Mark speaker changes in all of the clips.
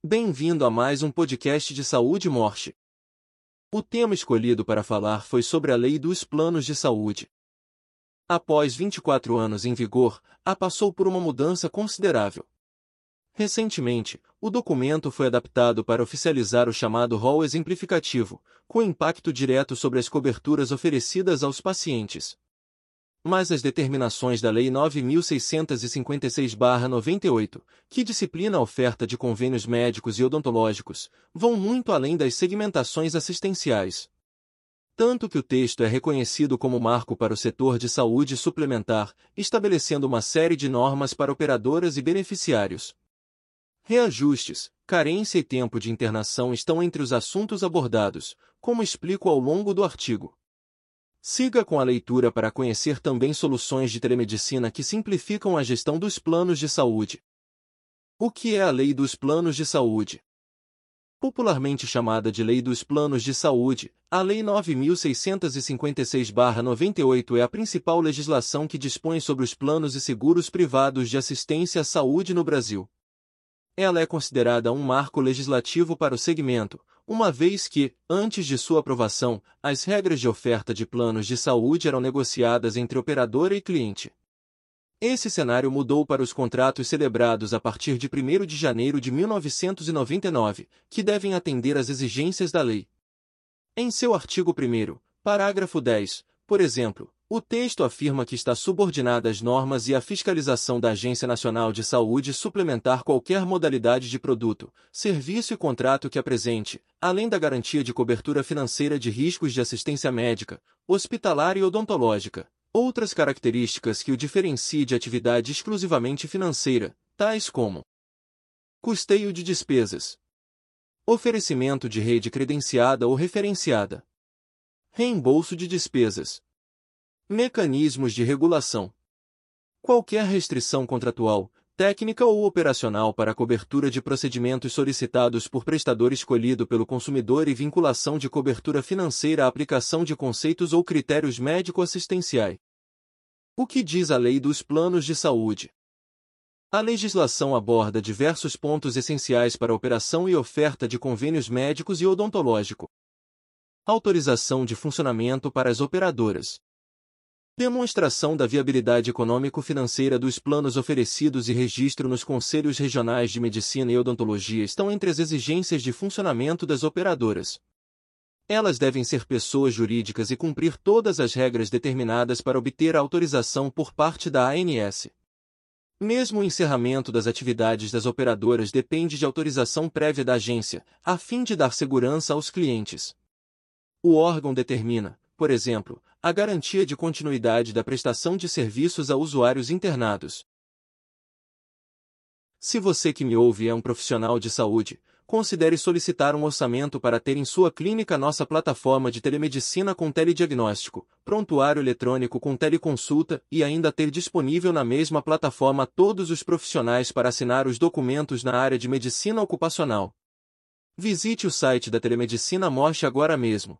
Speaker 1: Bem-vindo a mais um podcast de saúde e morte. O tema escolhido para falar foi sobre a Lei dos Planos de Saúde. Após 24 anos em vigor, a passou por uma mudança considerável. Recentemente, o documento foi adaptado para oficializar o chamado rol exemplificativo, com impacto direto sobre as coberturas oferecidas aos pacientes. Mas as determinações da Lei 9.656/98, que disciplina a oferta de convênios médicos e odontológicos, vão muito além das segmentações assistenciais. Tanto que o texto é reconhecido como marco para o setor de saúde suplementar, estabelecendo uma série de normas para operadoras e beneficiários. Reajustes, carência e tempo de internação estão entre os assuntos abordados, como explico ao longo do artigo. Siga com a leitura para conhecer também soluções de telemedicina que simplificam a gestão dos planos de saúde. O que é a Lei dos Planos de Saúde? Popularmente chamada de Lei dos Planos de Saúde, a Lei 9.656/98 é a principal legislação que dispõe sobre os planos e seguros privados de assistência à saúde no Brasil. Ela é considerada um marco legislativo para o segmento, uma vez que, antes de sua aprovação, as regras de oferta de planos de saúde eram negociadas entre operadora e cliente. Esse cenário mudou para os contratos celebrados a partir de 1º de janeiro de 1999, que devem atender às exigências da lei. Em seu artigo 1º, parágrafo 10, por exemplo, o texto afirma que está subordinada às normas e à fiscalização da Agência Nacional de Saúde suplementar qualquer modalidade de produto, serviço e contrato que apresente, além da garantia de cobertura financeira de riscos de assistência médica, hospitalar e odontológica, outras características que o diferenciem de atividade exclusivamente financeira, tais como custeio de despesas, oferecimento de rede credenciada ou referenciada, reembolso de despesas, mecanismos de regulação. Qualquer restrição contratual, técnica ou operacional para a cobertura de procedimentos solicitados por prestador escolhido pelo consumidor e vinculação de cobertura financeira à aplicação de conceitos ou critérios médico-assistenciais. O que diz a Lei dos Planos de Saúde? A legislação aborda diversos pontos essenciais para a operação e oferta de convênios médicos e odontológico. Autorização de funcionamento para as operadoras. Demonstração da viabilidade econômico-financeira dos planos oferecidos e registro nos Conselhos Regionais de Medicina e Odontologia estão entre as exigências de funcionamento das operadoras. Elas devem ser pessoas jurídicas e cumprir todas as regras determinadas para obter a autorização por parte da ANS. Mesmo o encerramento das atividades das operadoras depende de autorização prévia da agência, a fim de dar segurança aos clientes. O órgão determina, por exemplo, a garantia de continuidade da prestação de serviços a usuários internados. Se você que me ouve é um profissional de saúde, considere solicitar um orçamento para ter em sua clínica nossa plataforma de telemedicina com telediagnóstico, prontuário eletrônico com teleconsulta e ainda ter disponível na mesma plataforma todos os profissionais para assinar os documentos na área de medicina ocupacional. Visite o site da Telemedicina Morte agora mesmo.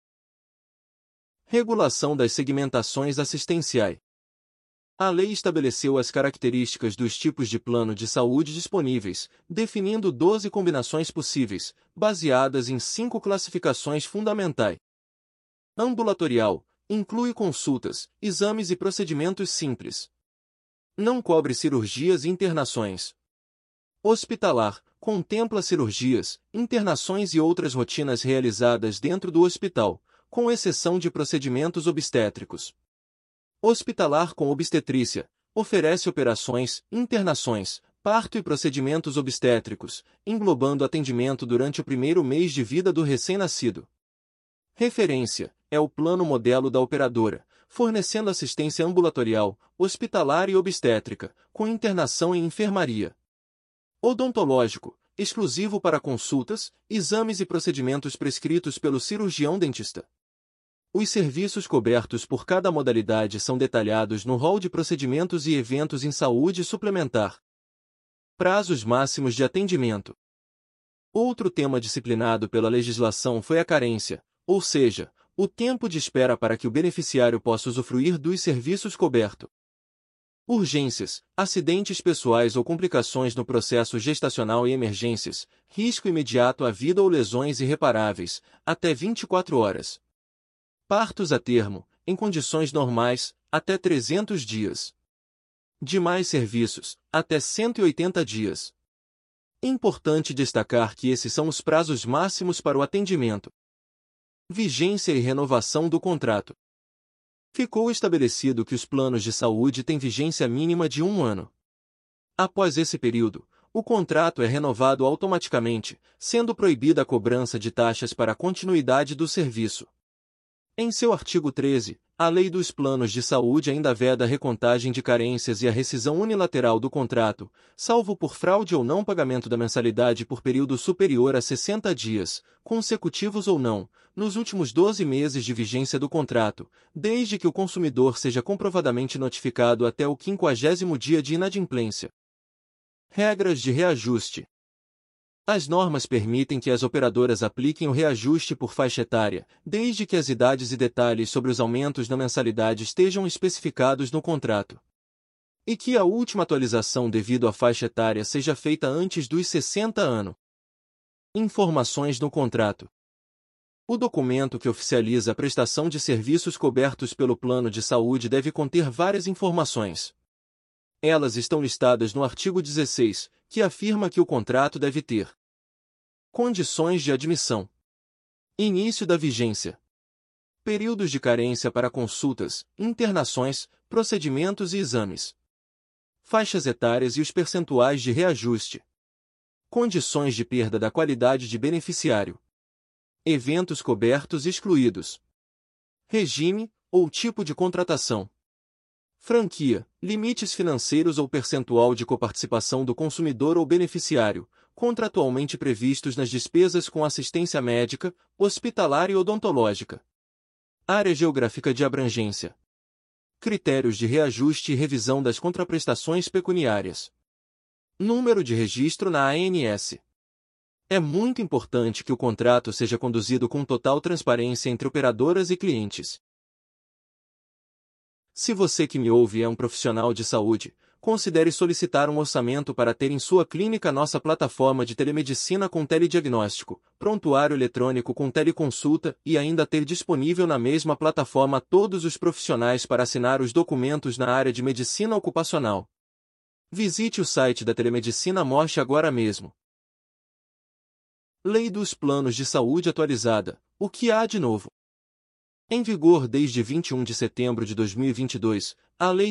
Speaker 1: Regulação das segmentações assistenciais. A lei estabeleceu as características dos tipos de plano de saúde disponíveis, definindo 12 combinações possíveis, baseadas em 5 classificações fundamentais. Ambulatorial, inclui consultas, exames e procedimentos simples. Não cobre cirurgias e internações. Hospitalar, contempla cirurgias, internações e outras rotinas realizadas dentro do hospital, com exceção de procedimentos obstétricos. Hospitalar com obstetrícia, oferece operações, internações, parto e procedimentos obstétricos, englobando atendimento durante o primeiro mês de vida do recém-nascido. Referência, é o plano modelo da operadora, fornecendo assistência ambulatorial, hospitalar e obstétrica, com internação em enfermaria. Odontológico, exclusivo para consultas, exames e procedimentos prescritos pelo cirurgião dentista. Os serviços cobertos por cada modalidade são detalhados no rol de procedimentos e eventos em saúde suplementar. Prazos máximos de atendimento. Outro tema disciplinado pela legislação foi a carência, ou seja, o tempo de espera para que o beneficiário possa usufruir dos serviços cobertos. Urgências, acidentes pessoais ou complicações no processo gestacional e emergências, risco imediato à vida ou lesões irreparáveis, até 24 horas. Partos a termo, em condições normais, até 300 dias. Demais serviços, até 180 dias. Importante destacar que esses são os prazos máximos para o atendimento. Vigência e renovação do contrato. Ficou estabelecido que os planos de saúde têm vigência mínima de 1 ano. Após esse período, o contrato é renovado automaticamente, sendo proibida a cobrança de taxas para a continuidade do serviço. Em seu artigo 13, a Lei dos Planos de Saúde ainda veda a recontagem de carências e a rescisão unilateral do contrato, salvo por fraude ou não pagamento da mensalidade por período superior a 60 dias, consecutivos ou não, nos últimos 12 meses de vigência do contrato, desde que o consumidor seja comprovadamente notificado até o 50º dia de inadimplência. Regras de reajuste. As normas permitem que as operadoras apliquem o reajuste por faixa etária, desde que as idades e detalhes sobre os aumentos na mensalidade estejam especificados no contrato. E que a última atualização devido à faixa etária seja feita antes dos 60 anos. Informações no contrato. O documento que oficializa a prestação de serviços cobertos pelo plano de saúde deve conter várias informações. Elas estão listadas no artigo 16, que afirma que o contrato deve ter condições de admissão, início da vigência, períodos de carência para consultas, internações, procedimentos e exames, faixas etárias e os percentuais de reajuste, condições de perda da qualidade de beneficiário, eventos cobertos e excluídos, regime ou tipo de contratação, franquia, limites financeiros ou percentual de coparticipação do consumidor ou beneficiário, contratualmente previstos nas despesas com assistência médica, hospitalar e odontológica. Área geográfica de abrangência. Critérios de reajuste e revisão das contraprestações pecuniárias. Número de registro na ANS. É muito importante que o contrato seja conduzido com total transparência entre operadoras e clientes. Se você que me ouve é um profissional de saúde, considere solicitar um orçamento para ter em sua clínica nossa plataforma de telemedicina com telediagnóstico, prontuário eletrônico com teleconsulta e ainda ter disponível na mesma plataforma todos os profissionais para assinar os documentos na área de medicina ocupacional. Visite o site da Telemedicina Morte agora mesmo. Lei dos Planos de Saúde atualizada. O que há de novo? Em vigor desde 21 de setembro de 2022, a Lei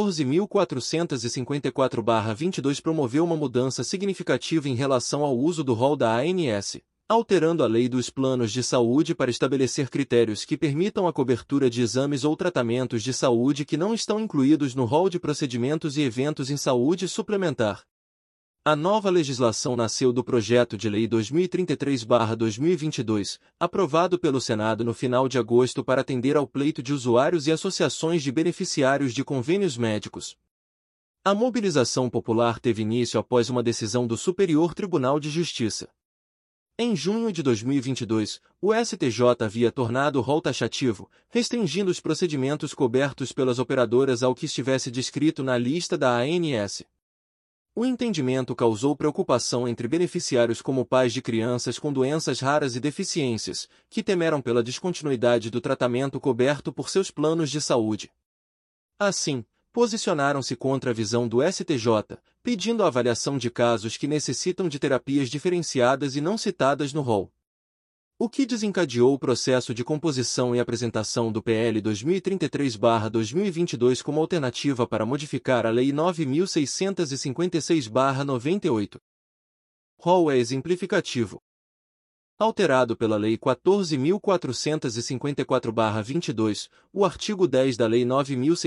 Speaker 1: 14.454/22 promoveu uma mudança significativa em relação ao uso do rol da ANS, alterando a Lei dos Planos de Saúde para estabelecer critérios que permitam a cobertura de exames ou tratamentos de saúde que não estão incluídos no rol de procedimentos e eventos em saúde suplementar. A nova legislação nasceu do projeto de Lei 2033/2022, aprovado pelo Senado no final de agosto para atender ao pleito de usuários e associações de beneficiários de convênios médicos. A mobilização popular teve início após uma decisão do Superior Tribunal de Justiça. Em junho de 2022, o STJ havia tornado o rol taxativo, restringindo os procedimentos cobertos pelas operadoras ao que estivesse descrito na lista da ANS. O entendimento causou preocupação entre beneficiários como pais de crianças com doenças raras e deficiências, que temeram pela descontinuidade do tratamento coberto por seus planos de saúde. Assim, posicionaram-se contra a visão do STJ, pedindo a avaliação de casos que necessitam de terapias diferenciadas e não citadas no rol. O que desencadeou o processo de composição e apresentação do PL 2033/2022 como alternativa para modificar a Lei 9.656/98. Rol é exemplificativo. Alterado pela Lei 14.454/22, o artigo 10 da Lei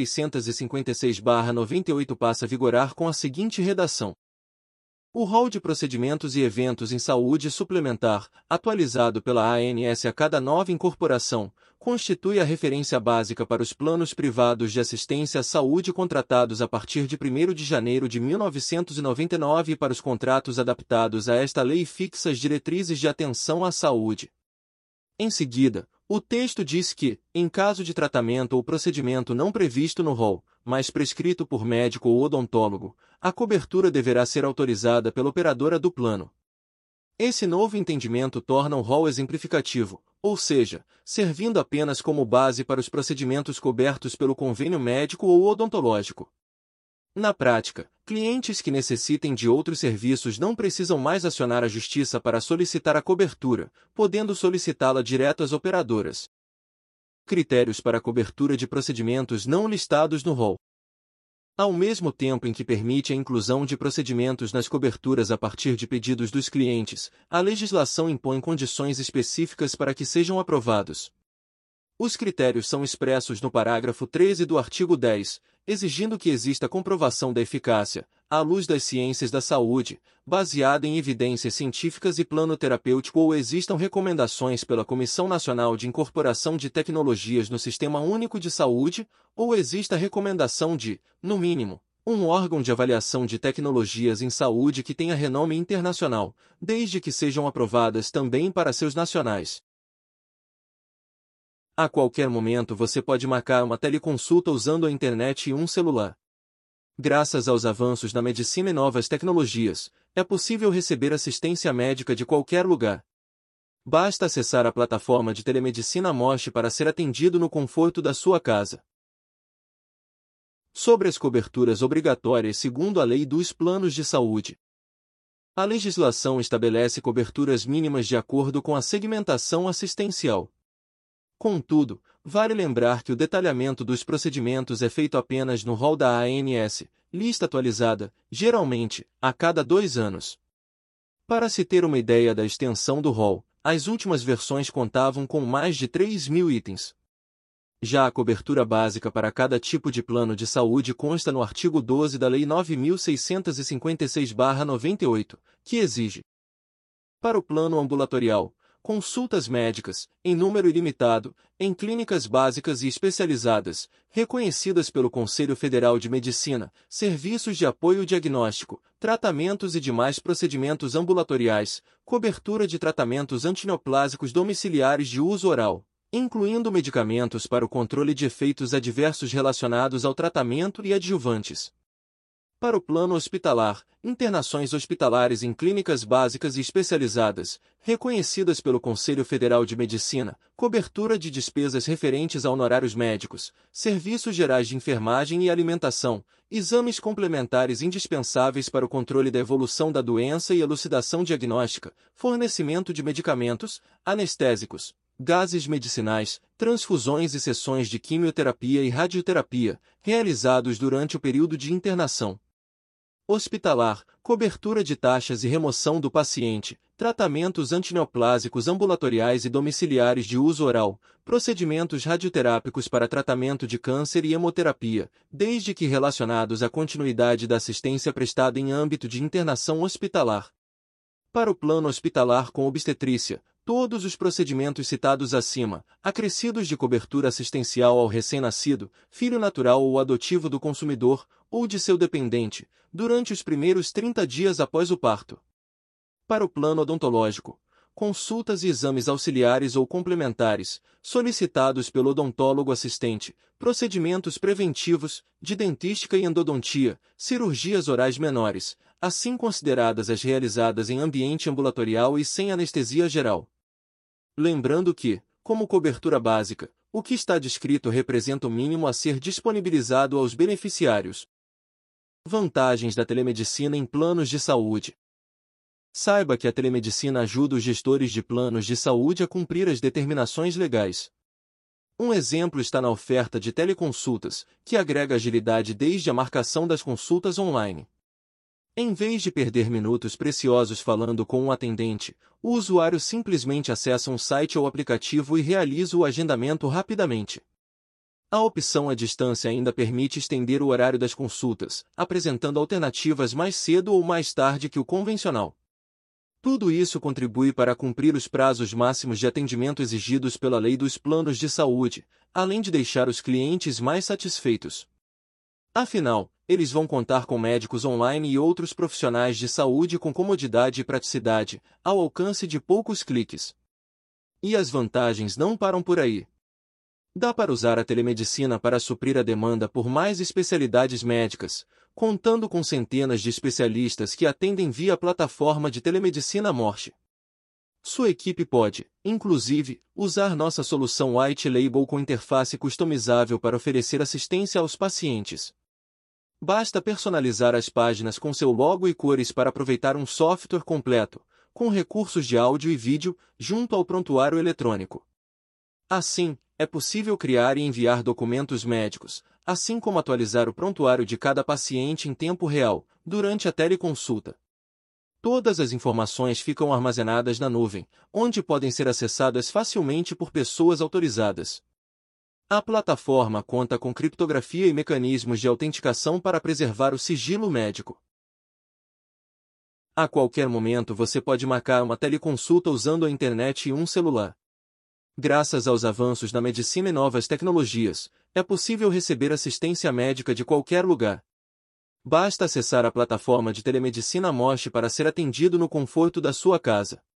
Speaker 1: 9.656/98 passa a vigorar com a seguinte redação. O rol de procedimentos e eventos em saúde suplementar, atualizado pela ANS a cada nova incorporação, constitui a referência básica para os planos privados de assistência à saúde contratados a partir de 1º de janeiro de 1999 e para os contratos adaptados a esta lei fixa as diretrizes de atenção à saúde. Em seguida, o texto diz que, em caso de tratamento ou procedimento não previsto no rol, mas prescrito por médico ou odontólogo, a cobertura deverá ser autorizada pela operadora do plano. Esse novo entendimento torna o rol exemplificativo, ou seja, servindo apenas como base para os procedimentos cobertos pelo convênio médico ou odontológico. Na prática, clientes que necessitem de outros serviços não precisam mais acionar a justiça para solicitar a cobertura, podendo solicitá-la direto às operadoras. Critérios para a cobertura de procedimentos não listados no rol. Ao mesmo tempo em que permite a inclusão de procedimentos nas coberturas a partir de pedidos dos clientes, a legislação impõe condições específicas para que sejam aprovados. Os critérios são expressos no parágrafo 13 do artigo 10, exigindo que exista comprovação da eficácia, à luz das ciências da saúde, baseada em evidências científicas e plano terapêutico ou existam recomendações pela Comissão Nacional de Incorporação de Tecnologias no Sistema Único de Saúde, ou exista recomendação de, no mínimo, um órgão de avaliação de tecnologias em saúde que tenha renome internacional, desde que sejam aprovadas também para seus nacionais. A qualquer momento você pode marcar uma teleconsulta usando a internet e um celular. Graças aos avanços na medicina e novas tecnologias, é possível receber assistência médica de qualquer lugar. Basta acessar a plataforma de telemedicina Moche para ser atendido no conforto da sua casa. Sobre as coberturas obrigatórias segundo a Lei dos Planos de Saúde. A legislação estabelece coberturas mínimas de acordo com a segmentação assistencial. Contudo, vale lembrar que o detalhamento dos procedimentos é feito apenas no rol da ANS, lista atualizada, geralmente, a cada 2 anos. Para se ter uma ideia da extensão do rol, as últimas versões contavam com mais de 3.000 itens. Já a cobertura básica para cada tipo de plano de saúde consta no artigo 12 da Lei 9.656/98, que exige: para o plano ambulatorial, consultas médicas, em número ilimitado, em clínicas básicas e especializadas, reconhecidas pelo Conselho Federal de Medicina, serviços de apoio diagnóstico, tratamentos e demais procedimentos ambulatoriais, cobertura de tratamentos antineoplásicos domiciliares de uso oral, incluindo medicamentos para o controle de efeitos adversos relacionados ao tratamento e adjuvantes. Para o plano hospitalar, internações hospitalares em clínicas básicas e especializadas, reconhecidas pelo Conselho Federal de Medicina, cobertura de despesas referentes a honorários médicos, serviços gerais de enfermagem e alimentação, exames complementares indispensáveis para o controle da evolução da doença e elucidação diagnóstica, fornecimento de medicamentos, anestésicos, gases medicinais, transfusões e sessões de quimioterapia e radioterapia, realizados durante o período de internação hospitalar, cobertura de taxas e remoção do paciente, tratamentos antineoplásicos ambulatoriais e domiciliares de uso oral, procedimentos radioterápicos para tratamento de câncer e hemoterapia, desde que relacionados à continuidade da assistência prestada em âmbito de internação hospitalar. Para o plano hospitalar com obstetrícia, todos os procedimentos citados acima, acrescidos de cobertura assistencial ao recém-nascido, filho natural ou adotivo do consumidor, ou de seu dependente, durante os primeiros 30 dias após o parto. Para o plano odontológico, consultas e exames auxiliares ou complementares, solicitados pelo odontólogo assistente, procedimentos preventivos, de dentística e endodontia, cirurgias orais menores, assim consideradas as realizadas em ambiente ambulatorial e sem anestesia geral. Lembrando que, como cobertura básica, o que está descrito representa o mínimo a ser disponibilizado aos beneficiários. Vantagens da telemedicina em planos de saúde. Saiba que a telemedicina ajuda os gestores de planos de saúde a cumprir as determinações legais. Um exemplo está na oferta de teleconsultas, que agrega agilidade desde a marcação das consultas online. Em vez de perder minutos preciosos falando com um atendente, o usuário simplesmente acessa um site ou aplicativo e realiza o agendamento rapidamente. A opção à distância ainda permite estender o horário das consultas, apresentando alternativas mais cedo ou mais tarde que o convencional. Tudo isso contribui para cumprir os prazos máximos de atendimento exigidos pela Lei dos Planos de Saúde, além de deixar os clientes mais satisfeitos. Afinal, eles vão contar com médicos online e outros profissionais de saúde com comodidade e praticidade, ao alcance de poucos cliques. E as vantagens não param por aí. Dá para usar a telemedicina para suprir a demanda por mais especialidades médicas, contando com centenas de especialistas que atendem via a plataforma de telemedicina Morse. Sua equipe pode, inclusive, usar nossa solução White Label com interface customizável para oferecer assistência aos pacientes. Basta personalizar as páginas com seu logo e cores para aproveitar um software completo, com recursos de áudio e vídeo, junto ao prontuário eletrônico. Assim, é possível criar e enviar documentos médicos, assim como atualizar o prontuário de cada paciente em tempo real, durante a teleconsulta. Todas as informações ficam armazenadas na nuvem, onde podem ser acessadas facilmente por pessoas autorizadas. A plataforma conta com criptografia e mecanismos de autenticação para preservar o sigilo médico. A qualquer momento você pode marcar uma teleconsulta usando a internet e um celular. Graças aos avanços na medicina e novas tecnologias, é possível receber assistência médica de qualquer lugar. Basta acessar a plataforma de telemedicina Morse para ser atendido no conforto da sua casa.